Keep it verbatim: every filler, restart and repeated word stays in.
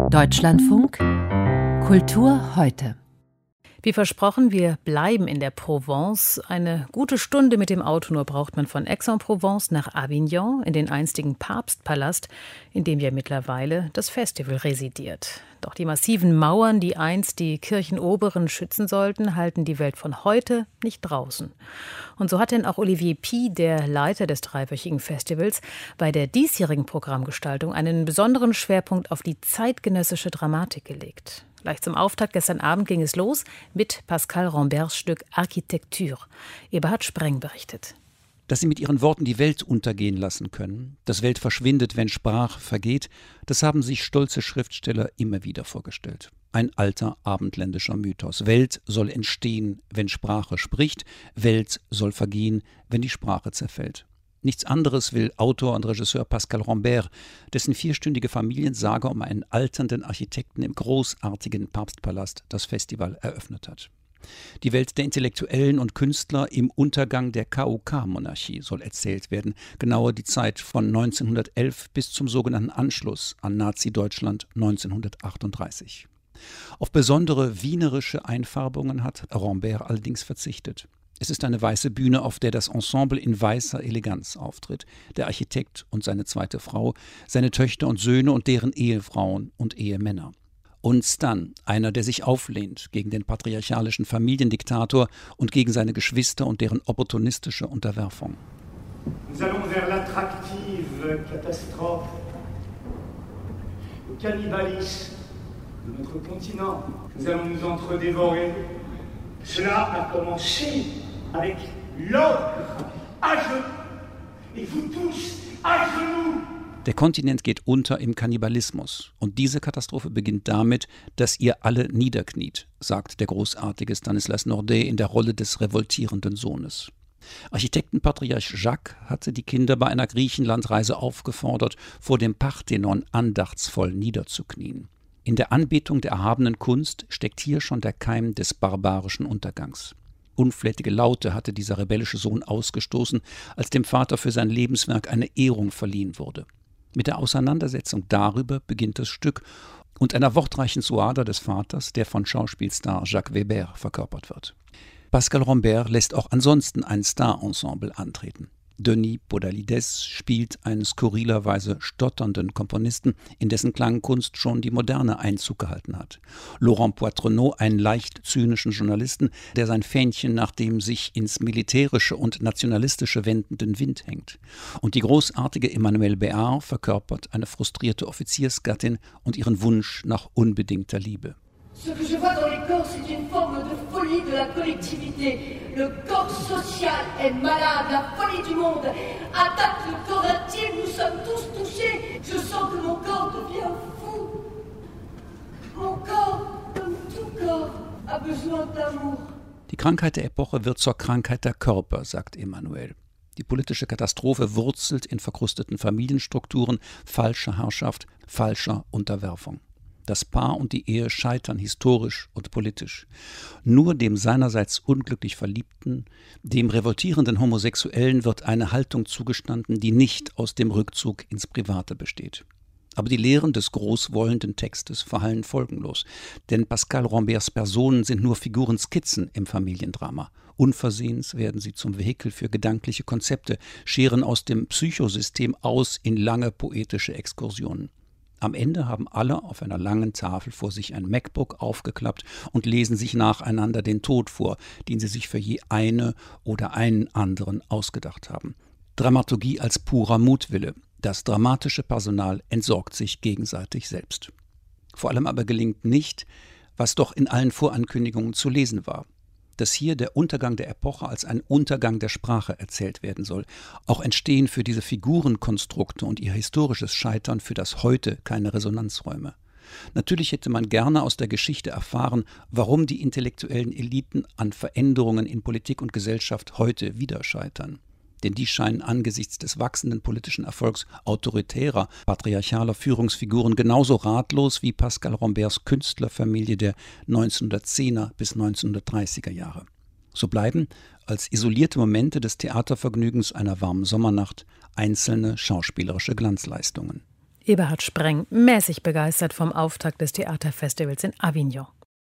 Deutschlandfunk Kultur heute. Wie versprochen, wir bleiben in der Provence. Eine gute Stunde mit dem Auto nur braucht man von Aix-en-Provence nach Avignon, in den einstigen Papstpalast, in dem ja mittlerweile das Festival residiert. Doch die massiven Mauern, die einst die Kirchenoberen schützen sollten, halten die Welt von heute nicht draußen. Und so hat denn auch Olivier Py, der Leiter des dreiwöchigen Festivals, bei der diesjährigen Programmgestaltung einen besonderen Schwerpunkt auf die zeitgenössische Dramatik gelegt. Gleich zum Auftakt gestern Abend ging es los mit Pascal Ramberts Stück Architecture. Eberhard Spreng berichtet. Dass sie mit ihren Worten die Welt untergehen lassen können, dass Welt verschwindet, wenn Sprache vergeht, das haben sich stolze Schriftsteller immer wieder vorgestellt. Ein alter abendländischer Mythos. Welt soll entstehen, wenn Sprache spricht, Welt soll vergehen, wenn die Sprache zerfällt. Nichts anderes will Autor und Regisseur Pascal Rambert, dessen vierstündige Familiensaga um einen alternden Architekten im großartigen Papstpalast das Festival eröffnet hat. Die Welt der Intellektuellen und Künstler im Untergang der K U K-Monarchie soll erzählt werden, genauer die Zeit von neunzehnhundertelf bis zum sogenannten Anschluss an Nazi-Deutschland neunzehnhundertachtunddreißig. Auf besondere wienerische Einfärbungen hat Rambert allerdings verzichtet. Es ist eine weiße Bühne, auf der das Ensemble in weißer Eleganz auftritt. Der Architekt und seine zweite Frau, seine Töchter und Söhne und deren Ehefrauen und Ehemänner. Und Stan, einer, der sich auflehnt gegen den patriarchalischen Familiendiktator und gegen seine Geschwister und deren opportunistische Unterwerfung. Nous allons vers l'attractive catastrophe, le cannibalisme de notre continent. Nous allons nous entredévorer. Cela a commencé avec l'ogre à genoux. Et vous tous à genoux. Der Kontinent geht unter im Kannibalismus. Und diese Katastrophe beginnt damit, dass ihr alle niederkniet, sagt der großartige Stanislas Nordet in der Rolle des revoltierenden Sohnes. Architektenpatriarch Jacques hatte die Kinder bei einer Griechenlandreise aufgefordert, vor dem Parthenon andachtsvoll niederzuknien. In der Anbetung der erhabenen Kunst steckt hier schon der Keim des barbarischen Untergangs. Unflätige Laute hatte dieser rebellische Sohn ausgestoßen, als dem Vater für sein Lebenswerk eine Ehrung verliehen wurde. Mit der Auseinandersetzung darüber beginnt das Stück und einer wortreichen Suada des Vaters, der von Schauspielstar Jacques Weber verkörpert wird. Pascal Rambert lässt auch ansonsten ein Star-Ensemble antreten. Denis Podalides spielt einen skurrilerweise stotternden Komponisten, in dessen Klangkunst schon die Moderne Einzug gehalten hat. Laurent Poitrenaud, einen leicht zynischen Journalisten, der sein Fähnchen nach dem sich ins Militärische und Nationalistische wendenden Wind hängt. Und die großartige Emmanuelle Béart verkörpert eine frustrierte Offiziersgattin und ihren Wunsch nach unbedingter Liebe. Ce que je vois dans les corps, c'est une forme de folie de la collectivité. Le corps social est malade, la folie du monde attaque le corps intime, nous sommes tous touchés. Je sens que mon corps devient fou. Mon corps, comme tout corps, a besoin d'amour. Die Krankheit der Epoche wird zur Krankheit der Körper, sagt Emmanuel. Die politische Katastrophe wurzelt in verkrusteten Familienstrukturen, falscher Herrschaft, falscher Unterwerfung. Das Paar und die Ehe scheitern historisch und politisch. Nur dem seinerseits unglücklich Verliebten, dem revoltierenden Homosexuellen wird eine Haltung zugestanden, die nicht aus dem Rückzug ins Private besteht. Aber die Lehren des großwollenden Textes verhallen folgenlos. Denn Pascal Ramberts Personen sind nur Figurenskizzen im Familiendrama. Unversehens werden sie zum Vehikel für gedankliche Konzepte, scheren aus dem Psychosystem aus in lange poetische Exkursionen. Am Ende haben alle auf einer langen Tafel vor sich ein MacBook aufgeklappt und lesen sich nacheinander den Tod vor, den sie sich für je eine oder einen anderen ausgedacht haben. Dramaturgie als purer Mutwille. Das dramatische Personal entsorgt sich gegenseitig selbst. Vor allem aber gelingt nicht, was doch in allen Vorankündigungen zu lesen war. Dass hier der Untergang der Epoche als ein Untergang der Sprache erzählt werden soll. Auch entstehen für diese Figurenkonstrukte und ihr historisches Scheitern für das Heute keine Resonanzräume. Natürlich hätte man gerne aus der Geschichte erfahren, warum die intellektuellen Eliten an Veränderungen in Politik und Gesellschaft heute wieder scheitern. Denn die scheinen angesichts des wachsenden politischen Erfolgs autoritärer, patriarchaler Führungsfiguren genauso ratlos wie Pascal Ramberts Künstlerfamilie der neunzehnhundertzehner bis neunzehnhundertdreißiger Jahre. So bleiben als isolierte Momente des Theatervergnügens einer warmen Sommernacht einzelne schauspielerische Glanzleistungen. Eberhard Spreng mäßig begeistert vom Auftakt des Theaterfestivals in Avignon.